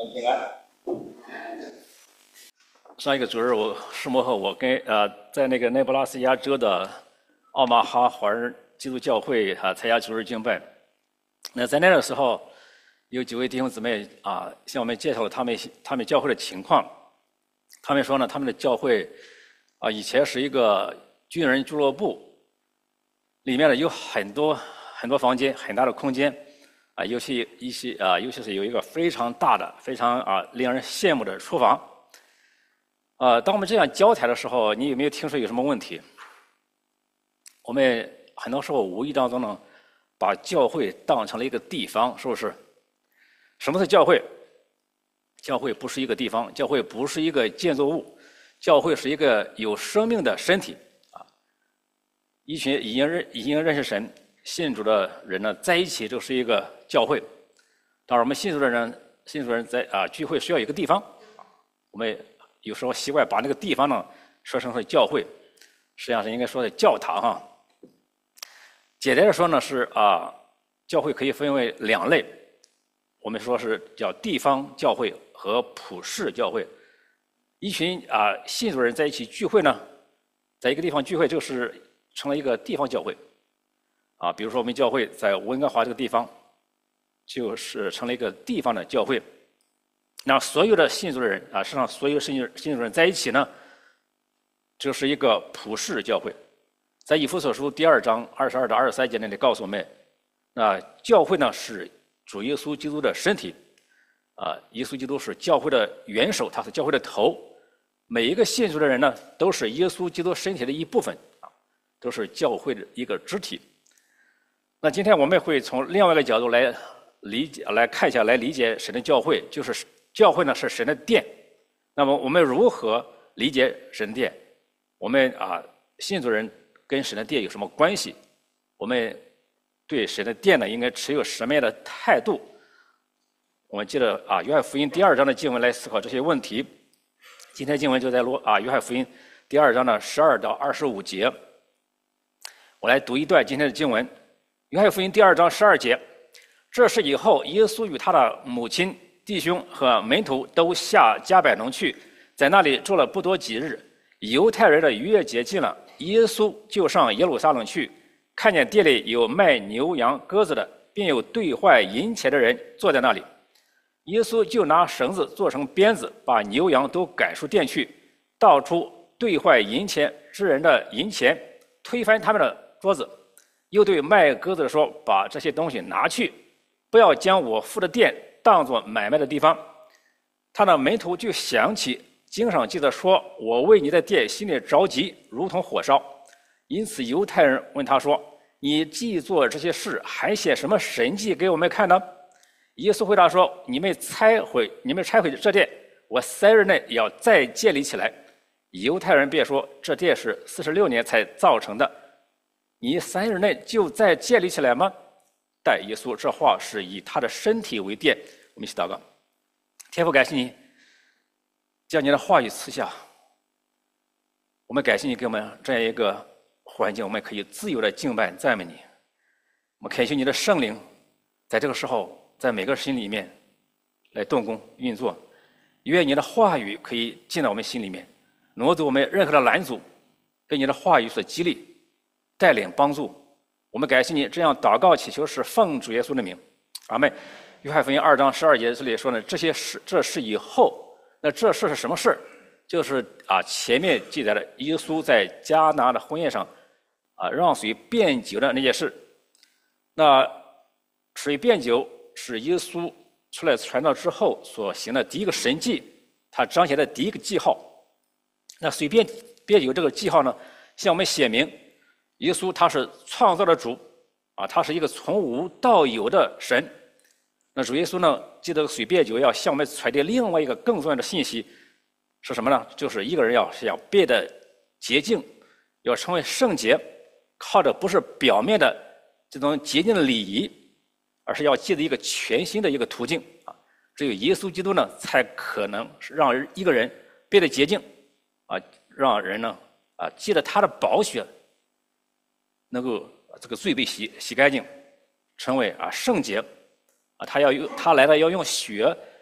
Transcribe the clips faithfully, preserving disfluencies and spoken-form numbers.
们平安。上一个主日我世末后，我跟呃在那个内布拉斯加州的奥马哈华人基督教会啊参加主日敬拜。那在那个时候，有几位弟兄姊妹啊向我们介绍了他们他们教会的情况。他们说呢，他们的教会啊以前是一个军人俱乐部，里面呢有很多很多房间，很大的空间。啊，尤其一些啊，尤其是有一个非常大的、非常啊令人羡慕的厨房。呃，当我们这样交谈的时候，你有没有听说有什么问题？我们很多时候无意当中呢，把教会当成了一个地方，是不是？什么是教会？教会不是一个地方，教会不是一个建筑物，教会是一个有生命的身体啊。一群已经认已经认识神、信主的人呢，在一起就是一个教会。当然，我们信主的人、信主的人在啊聚会需要一个地方，我们有时候习惯把那个地方呢说成是教会，实际上是应该说是教堂哈。简单的说呢是啊，教会可以分为两类，我们说是叫地方教会和普世教会。一群啊信主的人在一起聚会呢，在一个地方聚会就是成了一个地方教会。啊，比如说我们教会在温哥华这个地方，就是成了一个地方的教会。那所有的信主的人啊，实际上所有信主信主的人在一起呢，就是一个普世教会。在以弗所书第二章二十二到二十三节那里告诉我们，那教会呢是主耶稣基督的身体，啊，耶稣基督是教会的元首，他是教会的头。每一个信主的人呢，都是耶稣基督身体的一部分啊，都是教会的一个肢体。那今天我们会从另外一个角度来理解、来看一下、来理解神的教会，就是教会呢是神的殿。那么我们如何理解神的殿？我们啊，信主人跟神的殿有什么关系？我们对神的殿呢，应该持有什么样的态度？我们接着啊，约翰福音第二章的经文来思考这些问题。今天经文就在罗啊，约翰福音第二章的十二到二十五节。我来读一段今天的经文。约翰福音第二章十二节，这是以后耶稣与他的母亲、弟兄和门徒都下迦百农去，在那里住了不多几日。犹太人的逾越节近了，耶稣就上耶路撒冷去，看见店里有卖牛羊鸽子的，并有兑换银钱的人坐在那里。耶稣就拿绳子做成鞭子，把牛羊都赶出店去，倒出兑换银钱之人的银钱，推翻他们的桌子。又对卖鸽子的说：“把这些东西拿去，不要将我父的店当作买卖的地方。”他的门徒就想起经上记得说：“我为你的店心里着急，如同火烧。”因此犹太人问他说：“你既做这些事，还显什么神迹给我们看呢？”耶稣回答说：“你们拆毁你们拆毁这殿，我三日内要再建立起来。”犹太人便说：“这殿是四十六年才造成的，你三日内就再建立起来吗？”但耶稣这话是以他的身体为殿。我们一起祷告。天父，感谢你将你的话语赐下，我们感谢你给我们这样一个环境，我们可以自由的敬拜赞美你。我们恳求你的圣灵在这个时候在每个心里面来动工运作，愿你的话语可以进到我们心里面，挪走我们任何的拦阻，被你的话语所激励带领帮助。我们感谢你，这样祷告祈求是奉主耶稣的名，阿们。约翰福音二章十二节这里说呢，这些事这是以后，那这事是什么事？就是啊前面记载了耶稣在迦拿的婚宴上啊让水变酒的那件事。那水变酒是耶稣出来传道之后所行的第一个神迹，他彰显的第一个记号。那水变变酒这个记号呢，向我们显明耶稣他是创造的主啊，他是一个从无到有的神。那主耶稣呢，借这个水变酒要向我们传递另外一个更重要的信息是什么呢？就是一个人要是要变得洁净，要成为圣洁，靠的不是表面的这种洁净的礼仪，而是要借着一个全新的一个途径啊。只有耶稣基督呢，才可能让一个人变得洁净啊，让人呢啊借着他的宝血能够这个罪被洗洗干净，成为啊圣洁啊。他要用他来了要用血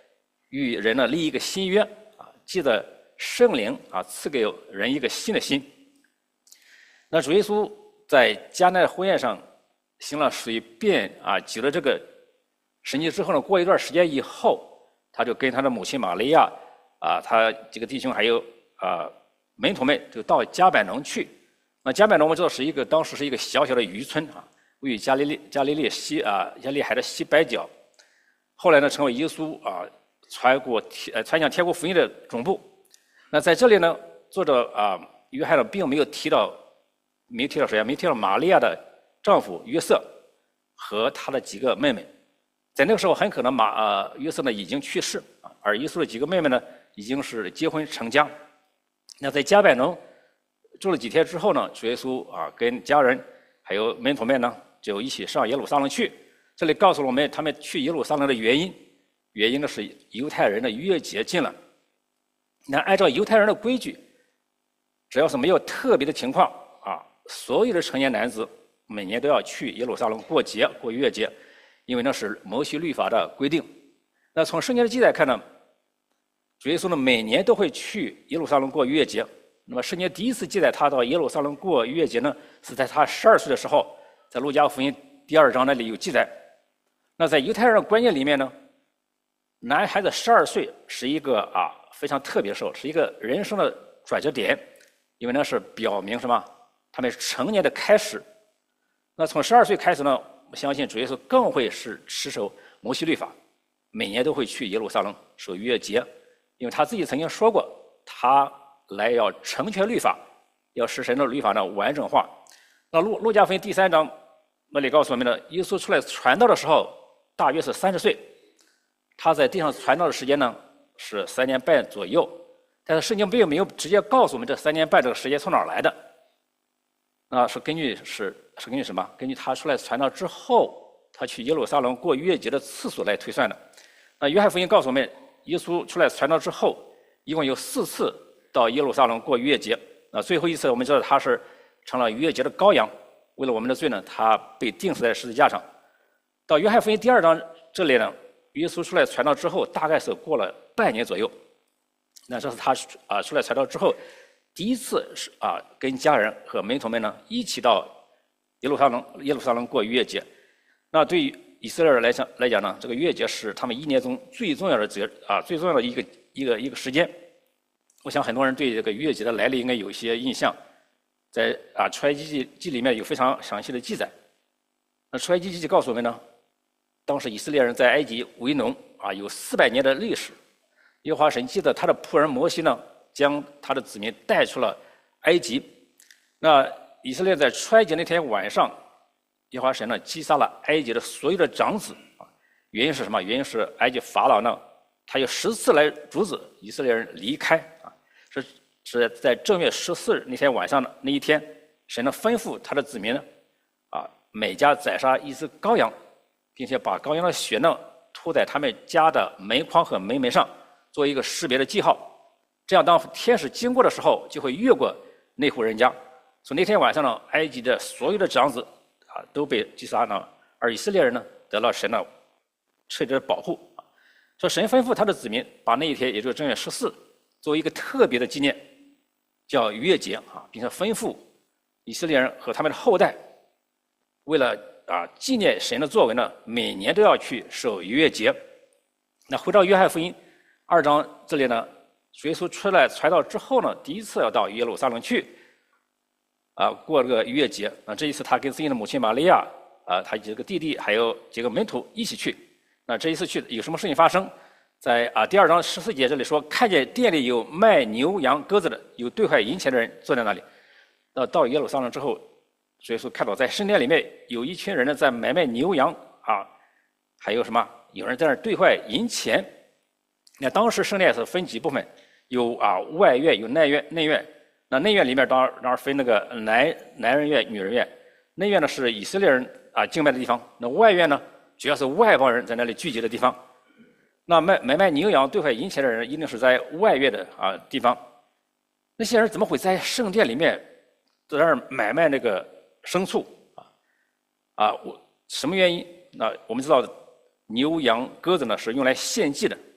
与人呢立一个新约啊，记得圣灵啊赐给人一个新的心。那主耶稣在迦南的婚宴上行了水变啊举了这个神迹之后呢，过一段时间以后，他就跟他的母亲玛利亚啊，他几个弟兄还有啊门徒们就到迦百农去。那迦百农我们知道是一个当时是一个小小的渔村啊，位于加利利加利利西啊加利海的西北角。后来呢，成为耶稣啊传过呃传讲天国福音的总部。那在这里呢，作者啊约翰呢并没有提到没有提到谁啊？没有提到玛利亚的丈夫约瑟和他的几个妹妹。在那个时候，很可能马呃约瑟呢已经去世啊，而耶稣的几个妹妹呢已经是结婚成家。那在迦百农住了几天之后呢，主耶稣啊跟家人还有门徒们呢就一起上耶路撒冷去。这里告诉了我们他们去耶路撒冷的原因，原因呢是犹太人的逾越节近了。那按照犹太人的规矩，只要是没有特别的情况啊，所有的成年男子每年都要去耶路撒冷过节过逾越节。因为那是摩西律法的规定。那从圣经的记载看呢，主耶稣呢每年都会去耶路撒冷过逾越节。那么圣经第一次记载他到耶路撒冷过逾越节呢，是在他十二岁的时候，在路加福音第二章那里有记载。那在犹太人的观念里面呢，男孩子十二岁是一个啊非常特别的时候，是一个人生的转折点，因为那是表明什么？他们成年的开始。那从十二岁开始呢？我相信主耶稣更会是持守摩西律法，每年都会去耶路撒冷守逾越节，因为他自己曾经说过，他来要成全律法，要使神的律法呢完整化。那路路加福音第三章那里告诉我们呢，耶稣出来传道的时候大约是三十岁，他在地上传道的时间呢是三年半左右，但是圣经并没有直接告诉我们这三年半这个时间从哪儿来的。那是根据是是根据什么？根据他出来传道之后，他去耶路撒冷过逾越节的次数来推算的。那约翰福音告诉我们，耶稣出来传道之后，一共有四次到耶路撒冷过逾越节。那最后一次我们知道他是成了逾越节的羔羊，为了我们的罪呢，他被钉死在十字架上。到约翰福音第二章这里呢，耶稣出来传道之后，大概是过了半年左右。那这是他啊出来传道之后。第一次是啊，跟家人和门徒们呢一起到耶路撒冷耶路撒冷过逾越节。那对于以色列人来讲来讲呢，这个逾越节是他们一年中最重要的节啊，最重要的一个一个一个时间。我想很多人对这个逾越节的来历应该有一些印象，在啊出埃及记记里面有非常详细的记载。那出埃及记告诉我们呢，当时以色列人在埃及为农啊，有四百年的历史。耶和华神记得他的仆人摩西呢，将他的子民带出了埃及。那以色列在出埃及那天晚上，耶和华神呢击杀了埃及的所有的长子啊。原因是什么？原因是埃及法老呢，他有十次来阻止以色列人离开啊。是是在正月十四日那天晚上的那一天，神呢吩咐他的子民呢啊，每家宰杀一只羔羊，并且把羔羊的血呢涂在他们家的门框和门楣上，做一个识别的记号。这样，当天使经过的时候，就会越过那户人家。从那天晚上呢，埃及的所有的长子啊都被击杀了，而以色列人呢得了神的彻底的保护。说神吩咐他的子民把那一天，也就是正月十四，作为一个特别的纪念，叫逾越节啊，并且吩咐以色列人和他们的后代，为了啊纪念神的作为呢，每年都要去守逾越节。那回到约翰福音二章这里呢。主耶稣出来传道之后呢，第一次要到耶路撒冷去，啊，过这个逾越节。那这一次他跟自己的母亲玛利亚，啊，他几个弟弟还有几个门徒一起去。那这一次去有什么事情发生？在啊第二章十四节这里说，看见店里有卖牛羊鸽子的，有兑换银钱的人坐在那里。那到耶路撒冷之后，主耶稣看到在圣殿里面有一群人呢在买卖牛羊啊，还有什么？有人在那儿兑换银钱。那当时圣殿是分几部分，有啊外院，有内院。内院，那内院里面当然当然分那个男男人院、女人院。内院呢是以色列人啊敬拜的地方，那外院呢主要是外邦人在那里聚集的地方。那卖买卖牛羊兑换银钱的人一定是在外院的啊地方。那些人怎么会在圣殿里面在那儿买卖那个牲畜啊？啊，我什么原因？那我们知道牛羊鸽子呢是用来献祭的。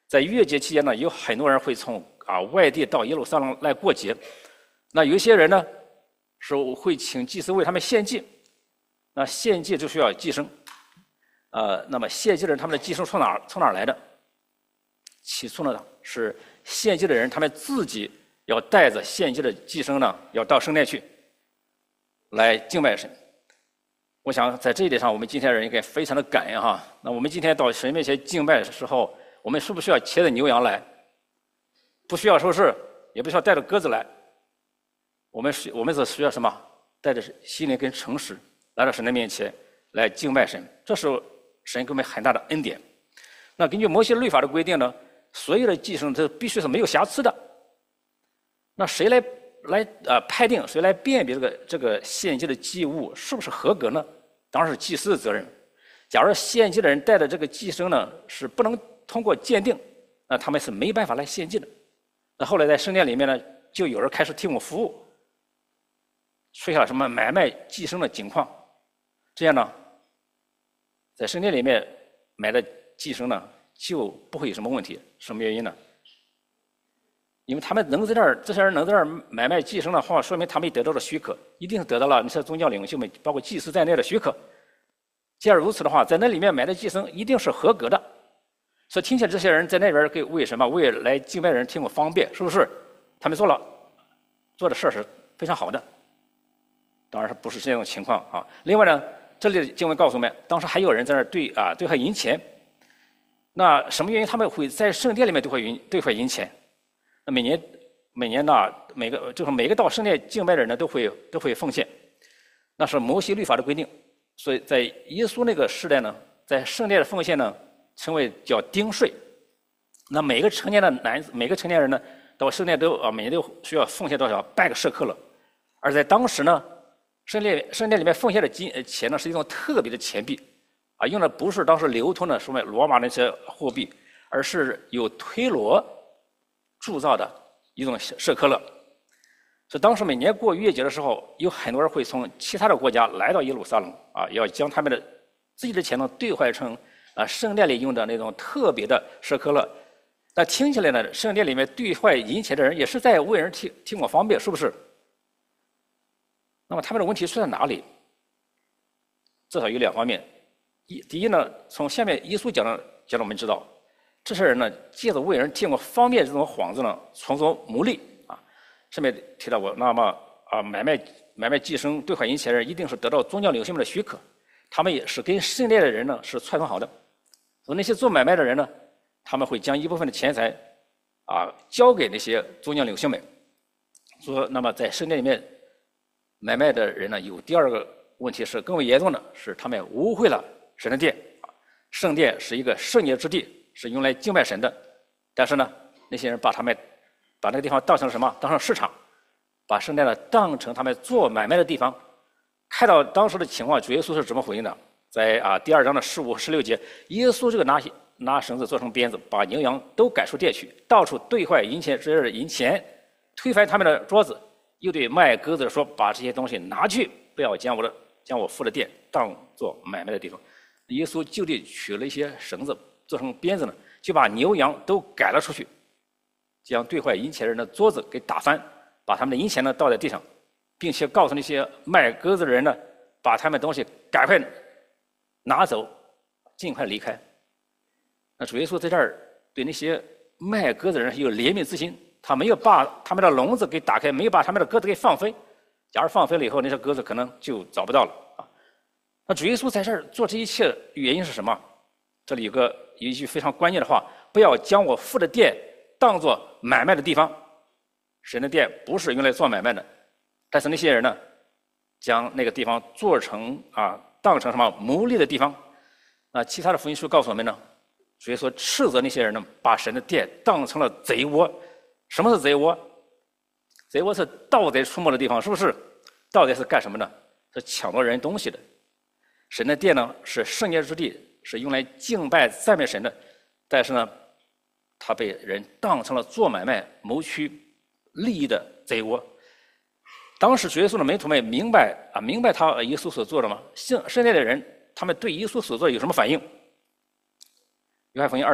在逾越节期间呢，有很多人会从啊外地到耶路撒冷来过节。那有一些人呢是会请祭司为他们献祭，那献祭就需要祭牲。呃，那么献祭的人他们的祭牲从哪儿从哪儿来的？起初呢是献祭的人他们自己要带着献祭的祭牲呢，要到圣殿去来敬拜神。我想在这一点上，我们今天人应该非常的感恩哈。那我们今天到神面前敬拜的时候，我们需不需要牵着牛羊来？不需要，是不是？也不需要带着鸽子来。我们需我们只需要什么？带着心灵跟诚实来到神的面前来敬拜神，这是神给我们很大的恩典。那根据摩西律法的规定呢，所有的祭牲这必须是没有瑕疵的。那谁来来呃判定，谁来辨别这个这个献祭的祭物是不是合格呢？当然是祭司的责任。假如献祭的人带的这个祭牲呢是不能通过鉴定，那他们是没办法来献祭的。那后来在圣殿里面呢，就有人开始提供服务，出现了什么买卖祭牲的情况。这样呢，在圣殿里面买的祭牲呢就不会有什么问题。什么原因呢？因为他们能在这儿，这些人能在这儿买卖祭牲的话，说明他们得到了许可，一定是得到了那些宗教领袖们，包括祭司在内的许可。既然如此的话，在那里面买的祭牲一定是合格的。所以听起来这些人在那边给为什么为来敬拜的人听我方便，是不是？他们做了做的事儿是非常好的。当然是不是这种情况啊？另外呢，这里的经文告诉我们，当时还有人在那儿兑啊兑换银钱。那什么原因他们会在圣殿里面兑换银兑换银钱？那每年每年呢，每个就是每个到圣殿敬拜的人呢，都会都会奉献，那是摩西律法的规定。所以在耶稣那个时代呢，在圣殿的奉献呢，称为叫丁税。那每个成年的男每个成年人呢，到圣殿都啊每年都需要奉献多少？半个舍客勒。而在当时呢，圣殿圣殿里面奉献的金钱呢，是一种特别的钱币，啊，用的不是当时流通的什么罗马那些货币，而是有推罗铸造的一种舍客勒。所以当时每年过逾越节的时候，有很多人会从其他的国家来到耶路撒冷啊，要将他们的自己的钱呢兑换成啊圣殿里用的那种特别的舍客勒。那听起来呢，圣殿里面兑换银钱的人也是在为人替替我方便，是不是？那么他们的问题出在哪里？至少有两方面。一，第一呢，从下面耶稣讲的讲的我们知道，这些人呢借着为人替我方便这种幌子呢，从中牟利啊。上面提到过，那么啊买卖买卖寄生兑换银钱的人，一定是得到宗教领袖们的许可，他们也是跟圣殿的人呢是串通好的。所以那些做买卖的人呢，他们会将一部分的钱财啊交给那些宗教领袖们。说，那么在圣殿里面买卖的人呢，有第二个问题是更为严重的，是他们污秽了神的殿。圣殿是一个圣洁之地，是用来敬拜神的。但是呢，那些人把他们把那个地方当成什么？当成市场，把圣殿呢当成他们做买卖的地方。看到当时的情况，主耶稣是怎么回应的？在啊第二章的十五、十六节，耶稣这个拿拿绳子做成鞭子，把牛羊都赶出殿去，到处兑换银钱，这是银钱，推翻他们的桌子，又对卖鸽子说：“把这些东西拿去，不要将我的将我父的殿当做买卖的地方。”耶稣就地取了一些绳子做成鞭子呢，就把牛羊都赶了出去，将兑换银钱人的桌子给打翻，把他们的银钱呢倒在地上，并且告诉那些卖鸽子的人呢，把他们东西赶快拿走，尽快离开。那主耶稣在这儿对那些卖鸽子的人有怜悯之心，他没有把他们的笼子给打开，没有把他们的鸽子给放飞。假如放飞了以后，那些鸽子可能就找不到了啊。那主耶稣在这儿做这一切原因是什么？这里有个有一句非常关键的话：不要将我父的殿当作买卖的地方。神的殿不是用来做买卖的，但是那些人呢，将那个地方做成啊，当成什么牟利的地方。那其他的福音书告诉我们呢，主耶稣斥责那些人呢，把神的殿当成了贼窝。什么是贼窝？贼窝是盗贼出没的地方，是不是？盗贼是干什么呢？是抢夺人东西的。神的殿呢，是圣洁之地，是用来敬拜赞美神的。但是呢，他被人当成了做买卖、谋取利益的贼窝。当时主耶稣的门徒们明白啊，明白他耶稣所做的吗？圣圣殿的人，他们对耶稣所做有什么反应？约翰福音二章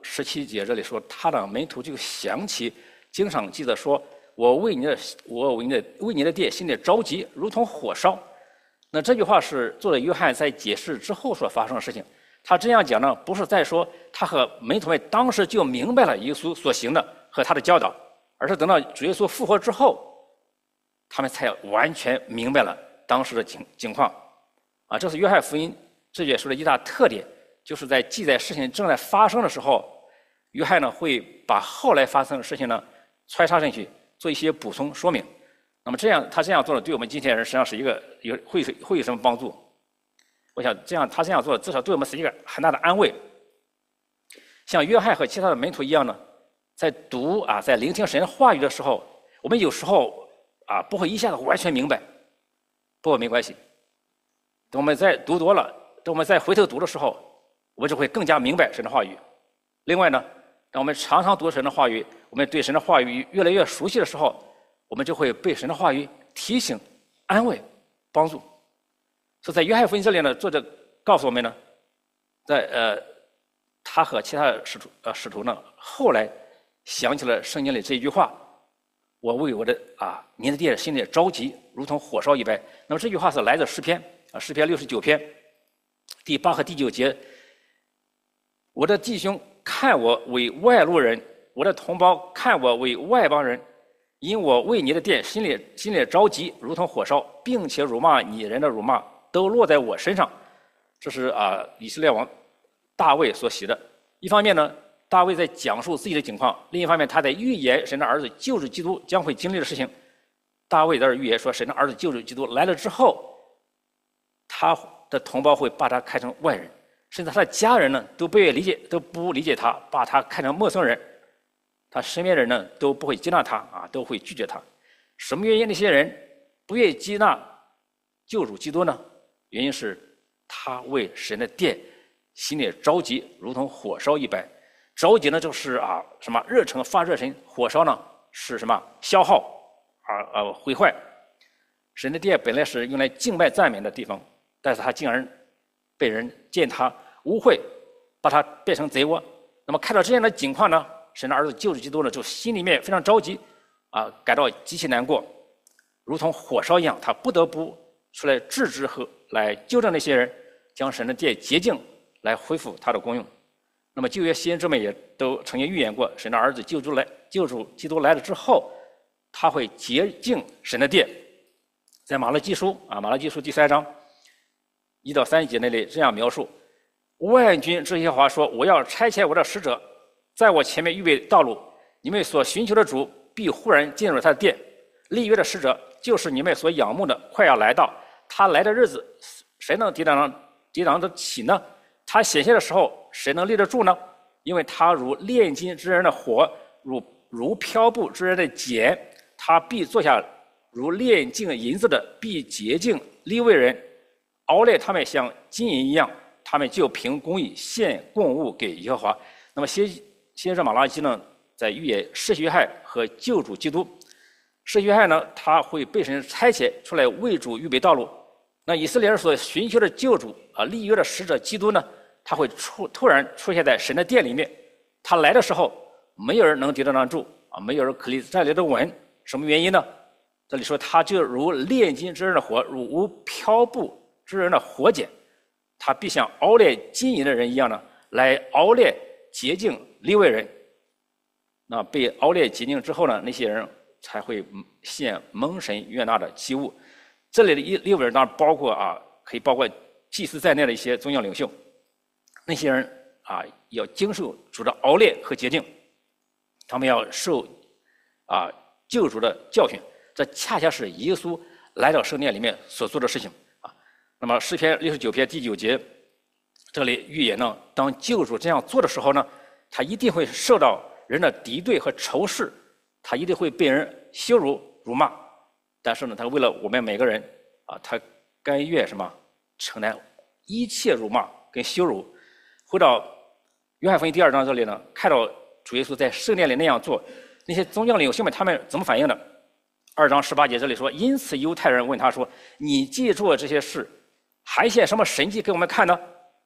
十七节这里说，他的门徒就想起经上记得说，我为你的我为你的为你的殿心里着急，如同火烧。那这句话是作者约翰在解释之后所发生的事情。他这样讲呢，不是在说他和门徒们当时就明白了耶稣所行的和他的教导，而是等到主耶稣复活之后，他们才完全明白了当时的情情况。啊，这是约翰福音这卷书的一大特点，就是在记载事情正在发生的时候，约翰呢会把后来发生的事情呢穿插进去，做一些补充说明。那么这样他这样做的，对我们今天的人实际上是一个有会会有什么帮助？我想这样他这样做，至少对我们是一个很大的安慰。像约翰和其他的门徒一样呢，在读啊，在聆听神话语的时候，我们有时候啊不会一下子完全明白，不过没关系。等我们再读多了，等我们再回头读的时候，我们就会更加明白神的话语。另外呢，当我们常常读神的话语，我们对神的话语越来越熟悉的时候，我们就会被神的话语提醒、安慰、帮助。所以在约翰福音这里呢，作者告诉我们呢，在呃，他和其他的使徒呃使徒呢，后来想起了圣经里这一句话：“我为我的啊你的殿心里着急，如同火烧一般。”那么这句话是来自诗篇啊，诗篇六十九篇第八和第九节：“我的弟兄看我为外路人，我的同胞看我为外邦人。因我为你的殿心里心里着急，如同火烧，并且辱骂你人的辱骂都落在我身上。”这是啊，以色列王大卫所写的。一方面呢，大卫在讲述自己的境况；另一方面，他在预言神的儿子救主基督将会经历的事情。大卫在这预言说，神的儿子救主基督来了之后，他的同胞会把他看成外人，甚至他的家人呢都不愿意理解，都不理解他，把他看成陌生人。他身边人呢都不会接纳他啊，都会拒绝他。什么原因？那些人不愿意接纳救主基督呢？原因是他为神的殿心里着急，如同火烧一般。着急呢，就是啊什么热诚发热忱；火烧呢是什么消耗啊啊毁坏。神的殿本来是用来敬拜赞美的地方，但是他竟然被人践踏污秽，把它变成贼窝。那么看到这样的景况呢，神的儿子救主基督呢，就心里面非常着急，啊，感到极其难过，如同火烧一样，他不得不出来制止和来纠正那些人，将神的殿洁净，来恢复他的功用。那么旧约先知们也都曾经预言过，神的儿子救主来，救主基督来了之后，他会洁净神的殿。在马拉基书啊，马拉基书第三章一到三节那里这样描述：万军之耶和华说，我要差遣我的使者，在我前面预备道路，你们所寻求的主必忽然进入他的殿。立约的使者就是你们所仰慕的，快要来到。他来的日子，谁能抵挡抵挡得起呢？他显现的时候，谁能立得住呢？因为他如炼金之人的火，如如漂布之人的碱，他必坐下；如炼净银子的，必洁净利未人，熬炼他们像金银一样，他们就凭公义献供物给耶和华。那么先先知马拉基呢，在预言施洗约翰和救主基督。施洗约翰呢，他会被神差遣出来为主预备道路。那以色列人所寻求的救主啊，立约的使者基督呢，他会出突然出现在神的殿里面。他来的时候，没有人能抵挡得住啊，没有人可以站立得稳。什么原因呢？这里说他就如炼金之人的火，如无漂布之人的火碱，他必像熬炼金银的人一样呢，来熬炼洁净利未人。那被熬炼洁净之后呢，那些人才会献蒙神悦纳的祭物。这里的利未人当然包括啊，可以包括祭司在内的一些宗教领袖。那些人啊，要经受主的熬炼和洁净，他们要受啊救主的教训。这恰恰是耶稣来到圣殿里面所做的事情啊。那么诗篇六十九篇第九节，这里预言呢，当救主这样做的时候呢，他一定会受到人的敌对和仇视，他一定会被人羞辱辱骂。但是呢，他为了我们每个人啊，他甘愿什么承担一切辱骂跟羞辱。回到约翰福音第二章这里呢，看到主耶稣在圣殿里那样做，那些宗教领袖们他们怎么反应的？二章十八节这里说，因此犹太人问他说：“你记住了这些事，还显什么神迹给我们看呢？”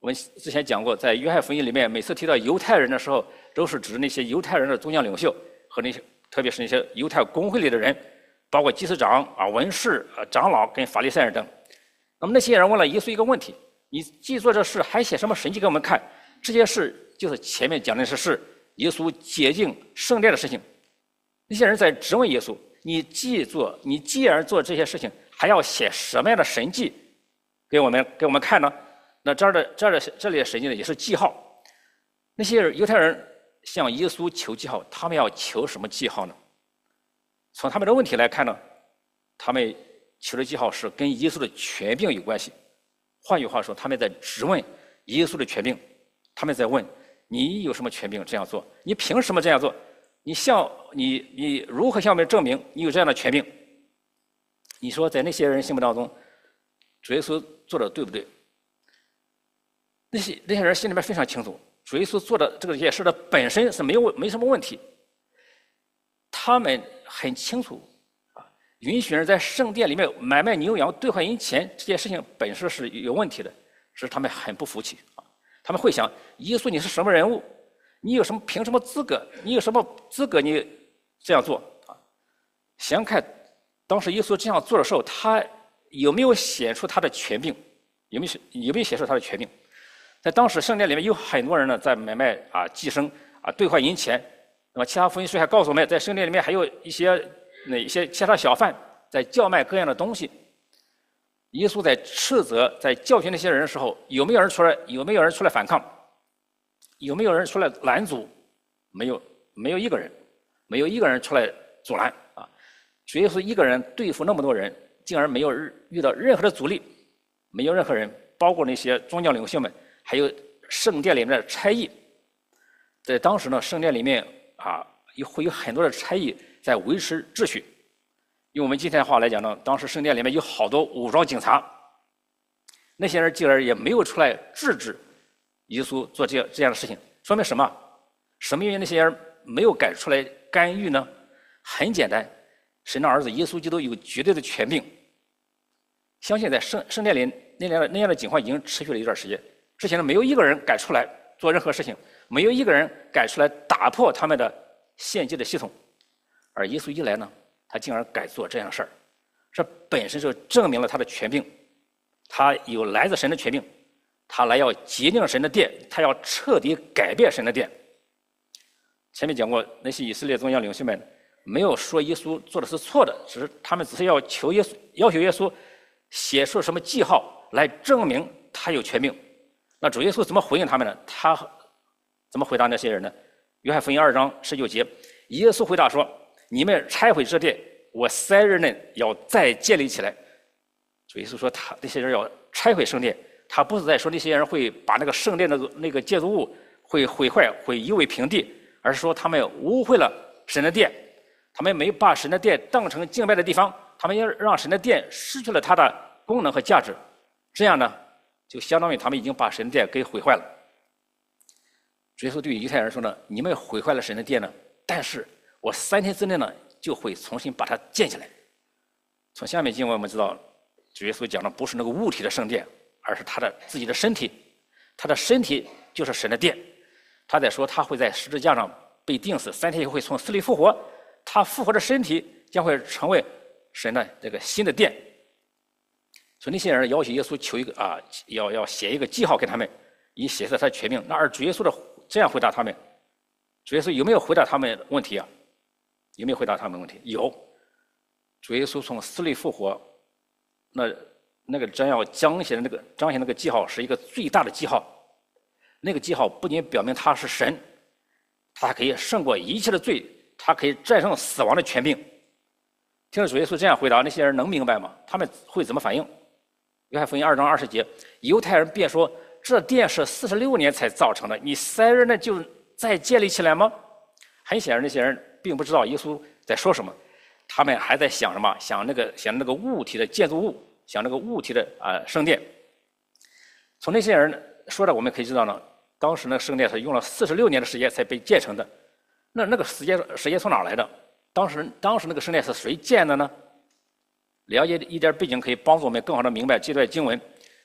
我们之前讲过，在约翰福音里面，每次提到犹太人的时候，都是指那些犹太人的宗教领袖和那些，特别是那些犹太公会里的人，包括祭司长啊、文士啊、长老跟法利赛人等。那么那些人问了耶稣一个问题：你既做这事，还写什么神迹给我们看？这些事就是前面讲的是是耶稣洁净圣殿的事情。那些人在质问耶稣：你既做，你既然做这些事情，还要写什么样的神迹给我们给我们看呢？那这儿的这儿的这里的神迹呢，也是记号。那些犹太人向耶稣求记号，他们要求什么记号呢？从他们的问题来看呢，他们求的记号是跟耶稣的权柄有关系。换句话说，他们在质问耶稣的权柄，他们在问你有什么权柄这样做？你凭什么这样做？你向你你如何向我们证明你有这样的权柄？你说在那些人心目当中，主耶稣做的对不对？那些那些人心里面非常清楚，主耶稣做的这个件事的本身是没有没什么问题。他们很清楚啊，允许人在圣殿里面买卖牛羊兑换银钱这件事情本身是有问题的，只是他们很不服气啊。他们会想，耶稣你是什么人物？你有什么凭什么资格？你有什么资格你这样做啊？想想看，当时耶稣这样做的时候，他有没有显出他的权柄？有没有有没有显出他的权柄？在当时圣殿里面有很多人呢在买卖啊寄生啊兑换银钱。那么其他福音书还告诉我们，在圣殿里面还有一些那一些其他小贩在叫卖各样的东西。耶稣在斥责、在教训那些人的时候，有没有人出来？有没有人出来反抗？有没有人出来拦阻？没有，没有一个人，没有一个人出来阻拦啊！主耶稣一个人对付那么多人，竟然没有遇到任何的阻力，没有任何人，包括那些宗教领袖们，还有圣殿里面的差役。在当时呢，圣殿里面啊，有会有很多的差役在维持秩序。用我们今天的话来讲呢，当时圣殿里面有好多武装警察，那些人竟然也没有出来制止耶稣做这这样的事情，说明什么？什么原因那些人没有敢出来干预呢？很简单，神的儿子耶稣基督有绝对的权柄。相信在圣圣殿里那样的那样的情况已经持续了一段时间，之前呢没有一个人敢出来做任何事情，没有一个人敢出来打破他们的献祭的系统，而耶稣一来呢，他竟然敢做这样的事儿，这本身就证明了他的权柄，他有来自神的权柄。他来要洁净神的殿，他要彻底改变神的殿。前面讲过，那些以色列宗教领袖们没有说耶稣做的是错的，只是他们只是要求耶稣，要求耶稣写出什么记号来证明他有权柄。那主耶稣怎么回应他们呢？他怎么回答那些人呢？约翰福音二章十九节，耶稣回答说：“你们拆毁这殿，我三日内要再建立起来。”主耶稣说他那些人要拆毁圣殿。他不是在说那些人会把那个圣殿的那个建筑物会毁坏、会夷为平地，而是说他们污秽了神的殿，他们没把神的殿当成敬拜的地方，他们要让神的殿失去了它的功能和价值，这样呢，就相当于他们已经把神的殿给毁坏了。主耶稣对于犹太人说呢：“你们毁坏了神的殿呢，但是我三天之内呢，就会重新把它建起来。”从下面经文我们知道，主耶稣讲的不是那个物体的圣殿，而是他的自己的身体，他的身体就是神的殿。他在说他会在十字架上被钉死，三天以后会从死里复活，他复活的身体将会成为神的这个新的殿。所以那些人要求耶稣求一个啊，要要写一个记号给他们，以显示他的权柄。那而主耶稣的这样回答他们，主耶稣有没有回答他们问题啊？有没有回答他们问题？有。主耶稣从死里复活，那那个将要彰显的那个彰显那个记号是一个最大的记号，那个记号不仅表明他是神，他可以胜过一切的罪，他可以战胜死亡的权柄。听了主耶稣这样回答，那些人能明白吗？他们会怎么反应？约翰福音二章二十节，犹太人便说：“这殿是四十六年才造成的，你三日呢就再建立起来吗？”很显然，那些人并不知道耶稣在说什么，他们还在想什么？想那个想那个物体的建筑物。想那个物体的啊、呃、圣殿，从那些人说的，我们可以知道呢，当时那个圣殿是用了四十六年的时间才被建成的。那那个时间时间从哪儿来的？当时当时那个圣殿是谁建的呢？了解一点背景可以帮助我们更好的明白这段经文。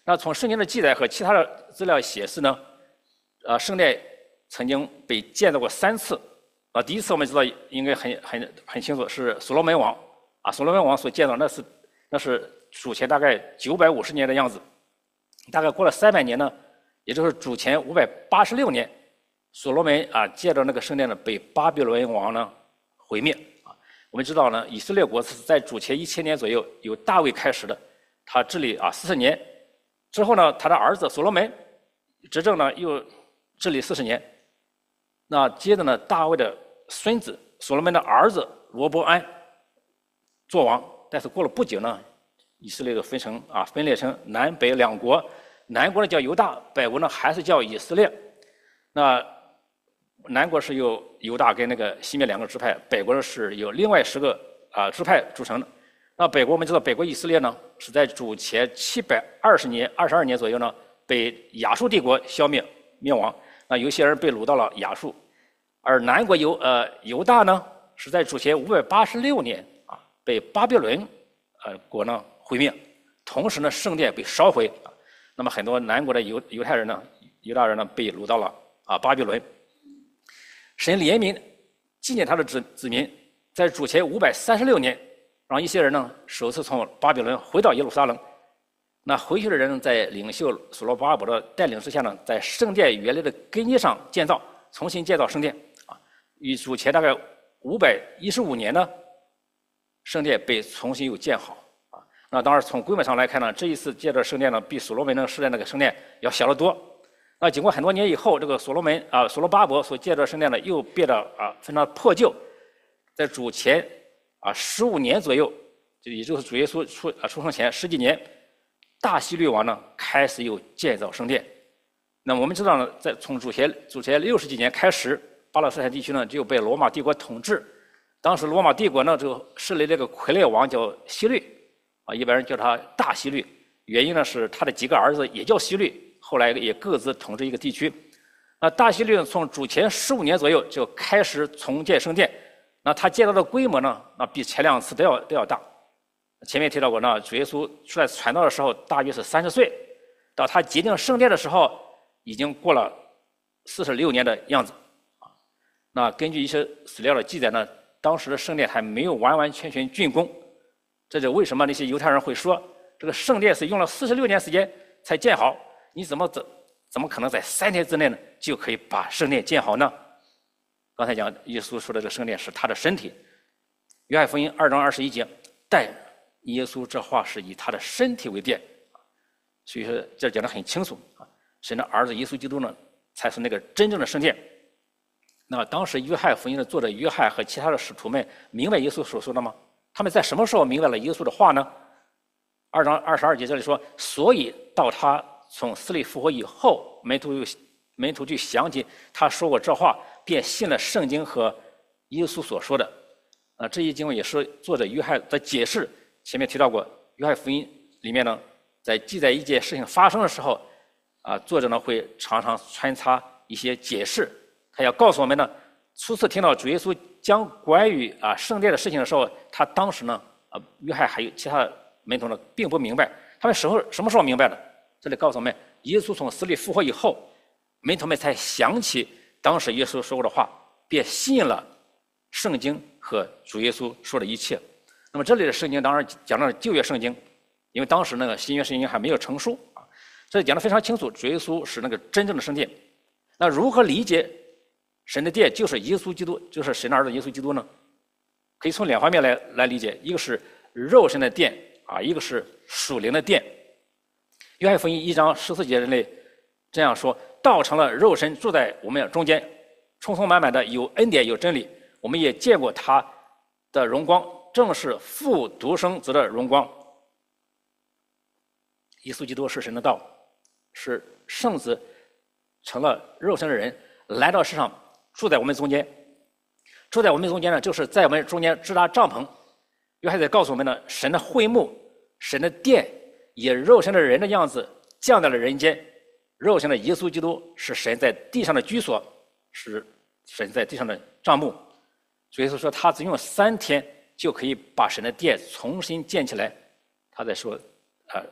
那从圣经的记载和其他的资料显示呢，呃，圣殿曾经被建造过三次。啊，第一次我们知道应该很很很清楚，是所罗门王啊，所罗门王所建造，那是那是主前大概九百五十年的样子。大概过了三百年呢，也就是主前五百八十六年，所罗门啊建造那个圣殿呢被巴比伦王呢毁灭啊。我们知道呢，以色列国是在主前一千年左右由大卫开始的，他治理啊四十年，之后呢，他的儿子所罗门执政呢又治理四十年，那接着呢，大卫的孙子所罗门的儿子罗伯安做王，但是过了不久呢，以色列就分成啊分裂成南北两国，南国呢叫犹大，北国呢还是叫以色列。那南国是由犹大跟那个西面两个支派，北国呢是由另外十个啊支派组成的。那北国我们知道，北国以色列呢是在主前七百二十年、二十二年左右呢被亚述帝国消灭灭亡，那有些人被掳到了亚述。而南国犹呃犹大呢，是在主前五百八十六年啊被巴比伦呃国呢毁灭，同时呢圣殿被烧毁啊。那么很多南国的犹犹太人呢、犹大人呢被掳到了啊巴比伦。神怜悯纪念他的子子民，在主前五百三十六年，让一些人呢首次从巴比伦回到耶路撒冷。那回去的人在领袖所罗巴伯的带领之下呢，在圣殿原来的根基上建造，重新建造圣殿。与主前大概五百一十五年呢，圣殿被重新又建好啊。那当然从规模上来看呢，这一次建的圣殿呢，比所罗门的时代那个圣殿要小得多。那经过很多年以后，这个所罗门啊，所罗巴伯所建的圣殿呢，又变得啊非常破旧。在主前啊十五年左右，就也就是主耶稣出啊出生前十几年，大希律王呢开始又建造圣殿。那我们知道呢，在从主前主前六十几年开始，巴勒斯坦地区呢就被罗马帝国统治。当时罗马帝国呢就设立这个傀儡王叫希律，啊，一般人叫他大希律。原因呢是他的几个儿子也叫希律，后来也各自统治一个地区。那大希律从主前十五年左右就开始重建圣殿。那他建造的规模呢，那比前两次都要都要大。前面提到过呢，主耶稣出来传道的时候大约是三十岁，到他洁净圣殿的时候已经过了四十六年的样子。那根据一些史料的记载呢，当时的圣殿还没有完完全全竣工，这就为什么那些犹太人会说，这个圣殿是用了四十六年时间才建好，你怎么怎怎么可能在三天之内呢就可以把圣殿建好呢？刚才讲耶稣说的这个圣殿是他的身体，约翰福音二章二十一节，但耶稣这话是以他的身体为殿，所以说这讲得很清楚啊，神的儿子耶稣基督呢才是那个真正的圣殿。那当时约翰福音的作者约翰和其他的使徒们明白耶稣所说的吗？他们在什么时候明白了耶稣的话呢？二章二十二节这里说，所以到他从死里复活以后，门徒又门徒就想起他说过这话，便信了圣经和耶稣所说的。啊，这一经文也是作者约翰的解释。前面提到过，约翰福音里面呢，在记载一件事情发生的时候，啊，作者呢会常常穿插一些解释。他要告诉我们呢，初次听到主耶稣讲关于啊圣殿的事情的时候，他当时呢，啊约翰还有其他门徒呢，并不明白。他们时候什么时候明白的？这里告诉我们，耶稣从死里复活以后，门徒们才想起当时耶稣说过的话，便信了圣经和主耶稣说的一切。那么这里的圣经当然讲的是旧约圣经，因为当时那个新约圣经还没有成书啊，这里讲的非常清楚，主耶稣是那个真正的圣殿。那如何理解神的殿就是耶稣基督，就是神的儿子耶稣基督呢？可以从两方面来来理解，一个是肉身的殿啊，一个是属灵的殿。约翰福音一章十四节里这样说：道成了肉身，住在我们中间，充充满满的有恩典有真理。我们也见过他的荣光，正是父独生子的荣光。耶稣基督是神的道，是圣子成了肉身的人，来到世上住在我们中间。住在我们中间呢，就是在我们中间支搭帐篷。约翰在告诉我们呢，神的会幕，神的殿，以肉身的人的样子降在了人间。肉身的耶稣基督是神在地上的居所，是神在地上的帐幕。所以说他只用三天就可以把神的殿重新建起来。他在说，呃，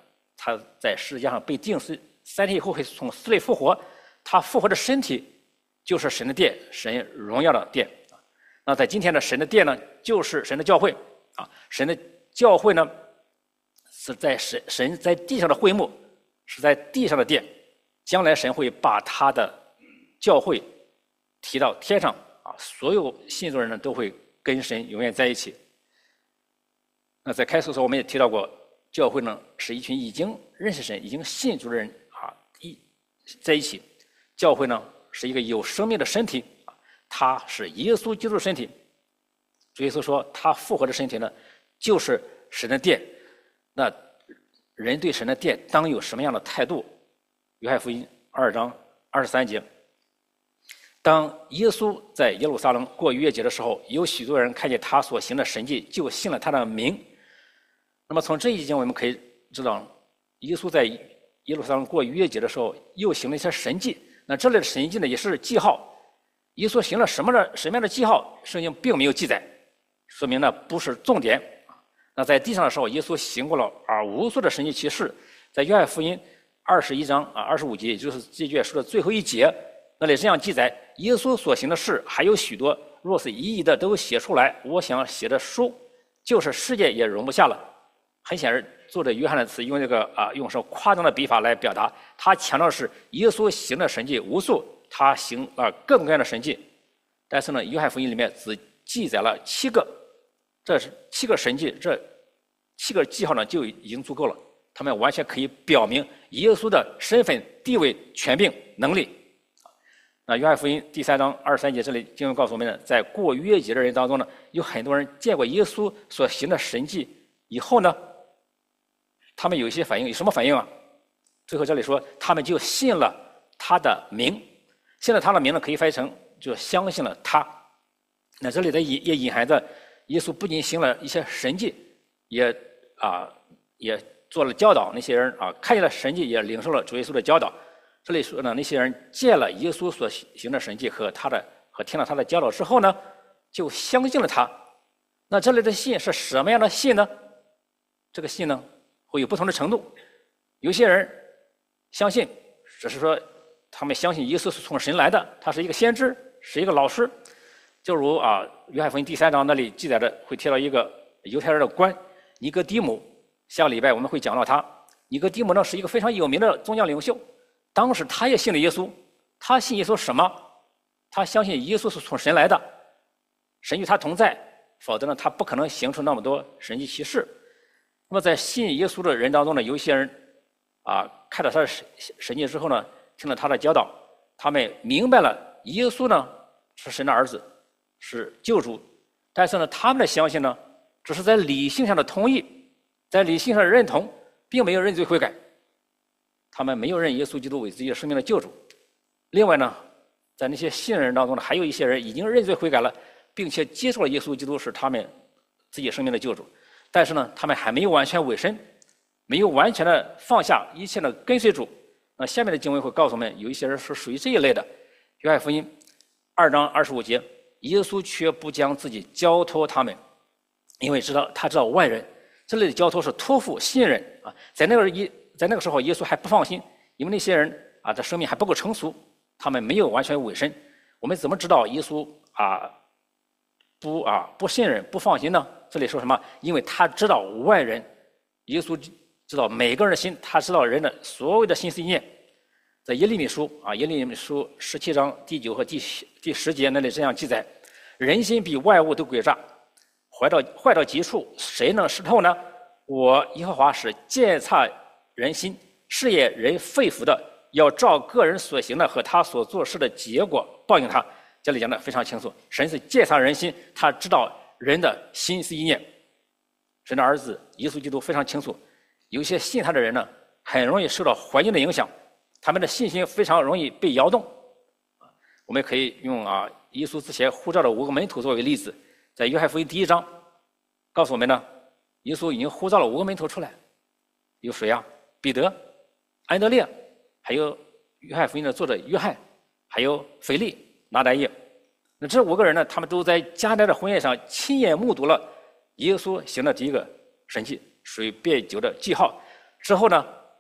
他在十字架上被钉死，三天以后会从死里复活。他复活的身体就是神的殿，神荣耀的殿。那在今天的神的殿呢，就是神的教会啊。神的教会呢，是在神神在地上的会幕，是在地上的殿。将来神会把他的教会提到天上啊，所有信主人呢都会跟神永远在一起。那在开始的时候我们也提到过，教会呢是一群已经认识神、已经信主的人啊一在一起。教会呢是一个有生命的身体，它是耶稣基督的身体。主耶稣说，他复活的身体呢，就是神的殿。那人对神的殿当有什么样的态度？约翰福音二章二十三节，当耶稣在耶路撒冷过逾越节的时候，有许多人看见他所行的神迹，就信了他的名。那么从这一节我们可以知道，耶稣在耶路撒冷过逾越节的时候，又行了一些神迹。那这类的神迹呢，也是记号。耶稣行了什么的什么样的记号，圣经并没有记载，说明呢不是重点。那在地上的时候，耶稣行过了啊无数的神迹奇事。在约翰福音二十一章啊二十五节，也就是这卷书的最后一节，那里这样记载：耶稣所行的事还有许多，若是一一的都写出来，我想写的书，就是世界也容不下了。很显然，作者约翰的词用这个啊用上夸张的笔法来表达，他强调的是耶稣行的神迹无数，他行了各种各样的神迹。但是呢，约翰福音里面只记载了七个，这是七个神迹，这七个记号呢就已经足够了，他们完全可以表明耶稣的身份、地位、权柄、能力。那约翰福音第三章二十三节这里经文告诉我们呢，在过逾越节的人当中呢，有很多人见过耶稣所行的神迹以后呢，他们有一些反应，有什么反应啊？最后这里说，他们就信了他的名。信了他的名呢，可以翻译成就相信了他。那这里的也也隐含着耶稣不仅行了一些神迹，也啊也做了教导。那些人啊看见了神迹，也领受了主耶稣的教导。这里说呢，那些人见了耶稣所行的神迹和他的和听了他的教导之后呢，就相信了他。那这里的信是什么样的信呢？这个信呢会有不同的程度。有些人相信，只是说他们相信耶稣是从神来的，他是一个先知，是一个老师。就如啊，约翰福音第三章那里记载的，会提到一个犹太人的官尼哥底母。下个礼拜我们会讲到他。尼哥底母呢是一个非常有名的宗教领袖，当时他也信了耶稣。他信耶稣什么？他相信耶稣是从神来的，神与他同在，否则呢他不可能行出那么多神迹奇事。那么在信耶稣的人当中呢，有一些人啊看到他的神神迹之后呢，听了他的教导，他们明白了耶稣呢是神的儿子，是救主。但是呢，他们的相信呢，只是在理性上的同意，在理性上的认同，并没有认罪悔改。他们没有认耶稣基督为自己的生命的救主。另外呢，在那些信人当中呢，还有一些人已经认罪悔改了，并且接受了耶稣基督是他们自己生命的救主。但是呢，他们还没有完全委身，没有完全的放下一切的跟随主。那下面的经文会告诉我们，有一些人是属于这一类的。约翰福音二章二十五节，耶稣却不将自己交托他们，因为知道他知道外人。这类的交托是托付信任啊，在那个一在那个时候，耶稣还不放心，因为那些人啊的生命还不够成熟，他们没有完全委身。我们怎么知道耶稣啊不啊不信任不放心呢？这里说什么？因为他知道外人，耶稣知道每个人的心，他知道人的所有的心思意念。在耶利米书啊，耶利米书十七章第九和第第十节那里这样记载：人心比万物都诡诈，坏到坏到极处，谁能识透呢？我耶和华是鉴察人心、试验人肺腑的，要照个人所行的和他所做事的结果报应他。这里讲的非常清楚，神是鉴察人心，他知道人的心思意念。神的儿子耶稣基督非常清楚，有一些信他的人呢，很容易受到环境的影响，他们的信心非常容易被摇动。我们可以用啊耶稣之前呼召的五个门徒作为例子，在约翰福音第一章告诉我们呢，耶稣已经呼召了五个门徒出来，有谁啊？彼得、安德烈，还有约翰福音的作者约翰，还有腓利、拿但业。那这五个人呢，他们都在迦南的婚宴上亲眼目睹了耶稣行的第一个神迹，水变酒的记号。之后呢，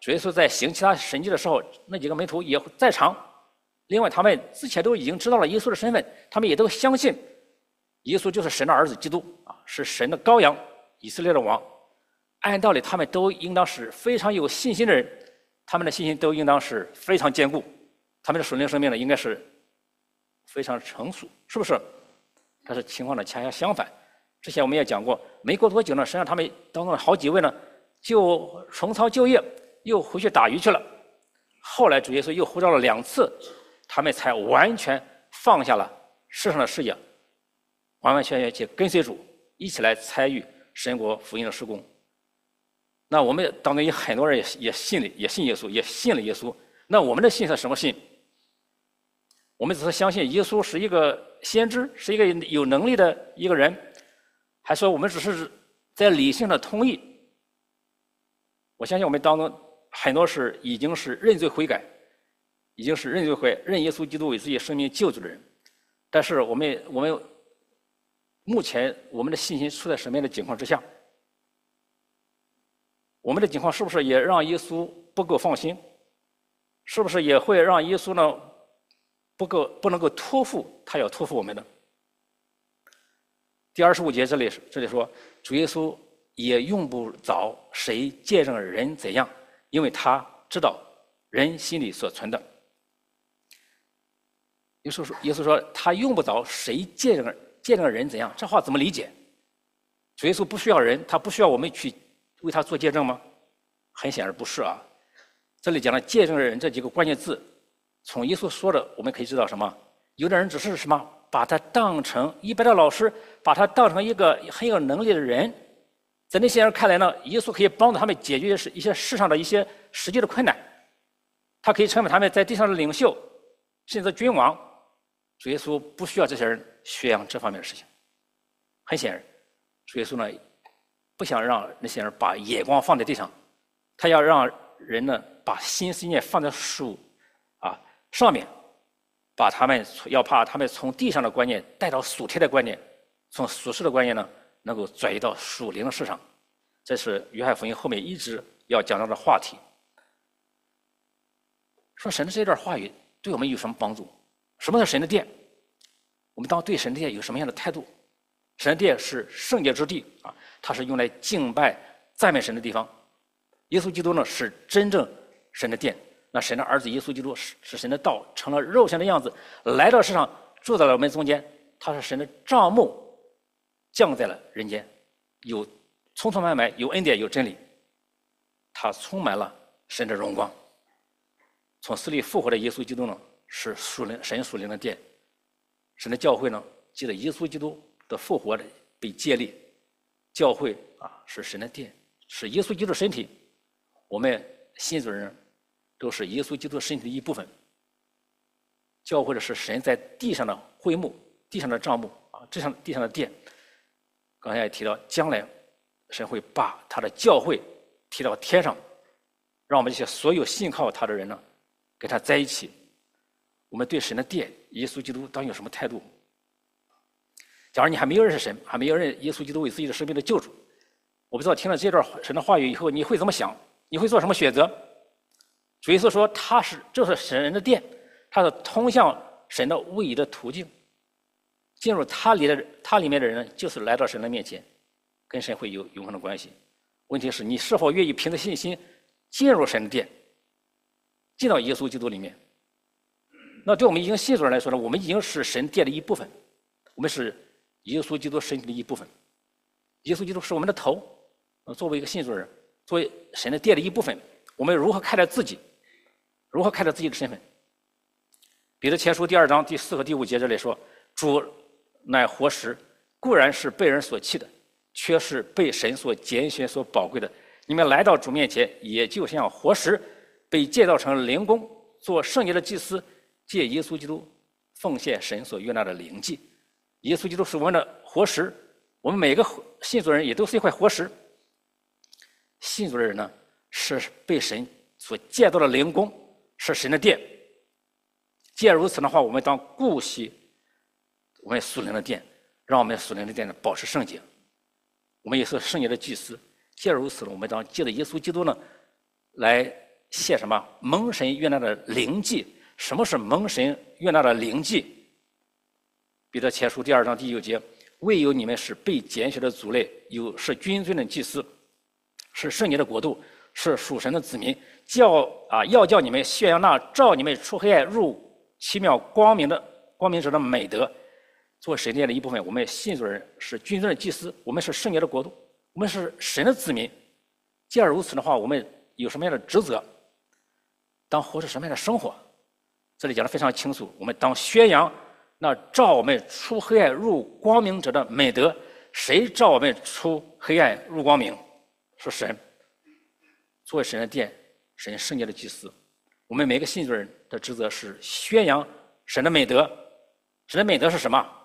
主耶稣在行其他神迹的时候，那几个门徒也在场。另外，他们之前都已经知道了耶稣的身份，他们也都相信耶稣就是神的儿子基督啊，是神的羔羊，以色列的王。按道理，他们都应当是非常有信心的人，他们的信心都应当是非常坚固，他们的属灵生命呢，应该是非常成熟，是不是？但是情况呢，恰恰相反。之前我们也讲过，没过多久呢，实际上他们当中的好几位呢，就重操旧业，又回去打鱼去了。后来主耶稣又呼召了两次，他们才完全放下了世上的事业，完完全全去跟随主，一起来参与神国福音的施工。那我们当中有很多人也也信了，也信耶稣，也信了耶稣。那我们的信是什么信？我们只是相信耶稣是一个先知，是一个有能力的一个人，还说我们只是在理性的同意？我相信我们当中很多是已经是认罪悔改，已经是认罪悔改，认耶稣基督为自己生命救主的人。但是我们我们目前我们的信心处在什么样的境况之下？我们的境况是不是也让耶稣不够放心？是不是也会让耶稣呢不够不能够托付他要托付我们的？第二十五节这里这里说，主耶稣也用不着谁见证人怎样，因为他知道人心里所存的。耶稣说，耶稣说他用不着谁见证见证人怎样，这话怎么理解？主耶稣不需要人，他不需要我们去为他做见证吗？很显然不是啊。这里讲了见证人这几个关键字，从耶稣说的我们可以知道什么？有的人只是什么，把他当成一般的老师，把他当成一个很有能力的人，在那些人看来呢，耶稣可以帮助他们解决一些世上的一些实际的困难，他可以成为他们在地上的领袖，甚至君王。主耶稣不需要这些人宣扬这方面的事情。很显然，主耶稣呢不想让那些人把眼光放在地上，他要让人呢把心思念放在树啊上面，把他们要把他们从地上的观念带到属天的观念，从属世的观念呢能够转移到属灵的事上。这是约翰福音后面一直要讲到的话题。说神的这段话语对我们有什么帮助？什么是神的殿？我们当对神的殿有什么样的态度？神的殿是圣洁之地啊，它是用来敬拜赞美神的地方。耶稣基督呢是真正神的殿，那神的儿子耶稣基督是是神的道，成了肉身的样子，来到世上，住在了我们中间。他是神的帐幕，降在了人间，有充充满满，有恩典，有真理。他充满了神的荣光。从死里复活的耶稣基督呢，是属灵神属灵的殿。神的教会呢，记得耶稣基督的复活的被建立，教会啊是神的殿，是耶稣基督的身体。我们信主人都是耶稣基督身体的一部分。教会的是神在地上的会幕，地上的帐幕啊，地上地上的殿。刚才也提到，将来神会把他的教会提到天上，让我们这些所有信靠他的人呢，跟他在一起。我们对神的殿，耶稣基督当有什么态度？假如你还没有认识神，还没有认耶稣基督为自己的生命的救主，我不知道听了这段神的话语以后，你会怎么想？你会做什么选择？主耶稣说，他是这是神的殿，他是通向神的唯一的途径。进入他里的他里面的人，就是来到神的面前，跟神会有永恒的关系。问题是你是否愿意凭着信心进入神的殿，进到耶稣基督里面？那对我们已经信主人来说呢，我们已经是神殿的一部分，我们是耶稣基督身体的一部分。耶稣基督是我们的头，作为一个信主人，作为神的殿的一部分，我们如何看待自己？如何看待自己的身份？彼得前书第二章第四和第五节这里说：“主乃活石，固然是被人所弃的，却是被神所拣选、所宝贵的。你们来到主面前，也就像活石，被建造成灵宫，做圣洁的祭司。”借耶稣基督奉献神所悦纳的灵祭。耶稣基督是我们的活石，我们每个信主人也都是一块活石。信主的人呢，是被神所建造的灵宫，是神的殿。既然如此的话，我们当顾惜我们属灵的殿，让我们属灵的殿呢保持圣洁。我们也是圣洁的祭司。既然如此呢，我们当借着耶稣基督呢，来献什么蒙神悦纳的灵祭。什么是蒙神悦纳的灵祭？彼得前书第二章第九节，唯有你们是被拣选的族类，有是君尊的祭司，是圣洁的国度，是属神的子民，叫啊要叫你们宣扬那照你们出黑暗入奇妙光明的光明者的美德。作为神殿的一部分，我们信主人是君尊的祭司，我们是圣洁的国度，我们是神的子民。既然如此的话，我们有什么样的职责？当活出什么样的生活？这里讲得非常清楚，我们当宣扬那照我们出黑暗入光明者的美德。谁照我们出黑暗入光明？是神。作为神的殿，神圣洁的祭司，我们每个信主人的职责是宣扬神的美德。神的美德是什么？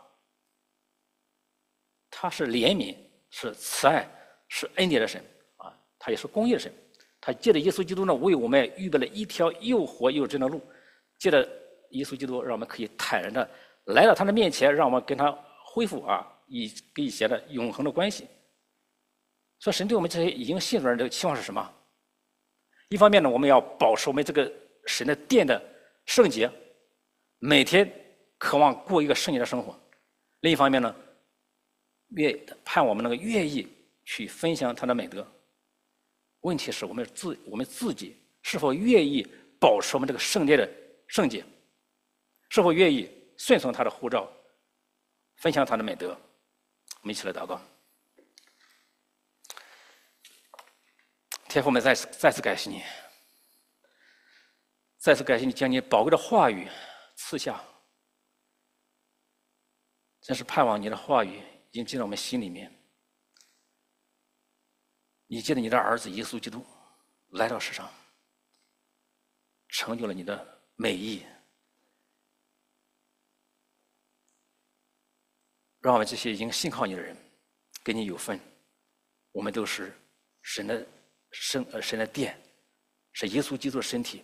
他是怜悯，是慈爱，是恩典的神啊，他也是公义的神。他借着耶稣基督呢，为我们预备了一条又活又真的路。借着耶稣基督，让我们可以坦然的来到他的面前，让我们跟他恢复啊以跟以前的永恒的关系。所以神对我们这些已经信主的人的期望是什么？一方面呢，我们要保持我们这个神的殿的圣洁，每天渴望过一个圣洁的生活；另一方面呢，愿盼我们能够愿意去分享他的美德。问题是我们自我们自己是否愿意保持我们这个圣殿的圣洁，是否愿意顺从他的呼召，分享他的美德？我们一起来祷告。天父，我们再次再次感谢你，再次感谢你将你宝贵的话语赐下，真是盼望你的话语已经进到我们心里面。你借着你的儿子耶稣基督来到世上，成就了你的美意，让我们这些已经信靠你的人跟你有份。我们都是神的圣呃神的殿，是耶稣基督的身体。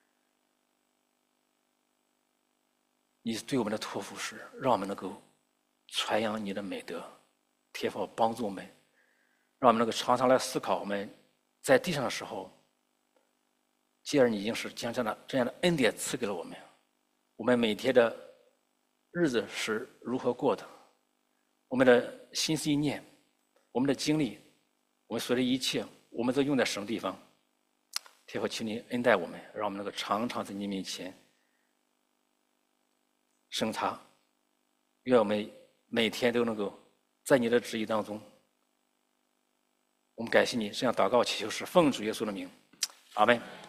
你对我们的托付是让我们能够传扬你的美德，天父帮助我们，让我们能够常常来思考我们在地上的时候，既然你已经是将这样的这样的恩典赐给了我们，我们每天的日子是如何过的？我们的心思意念，我们的精力，我们所有的一切，我们都用在什么地方？天父，请你恩待我们，让我们能够常常在你面前升他。愿我们每天都能够在你的旨意当中。我们感谢你，这样祷告祈求是奉主耶稣的名，阿们。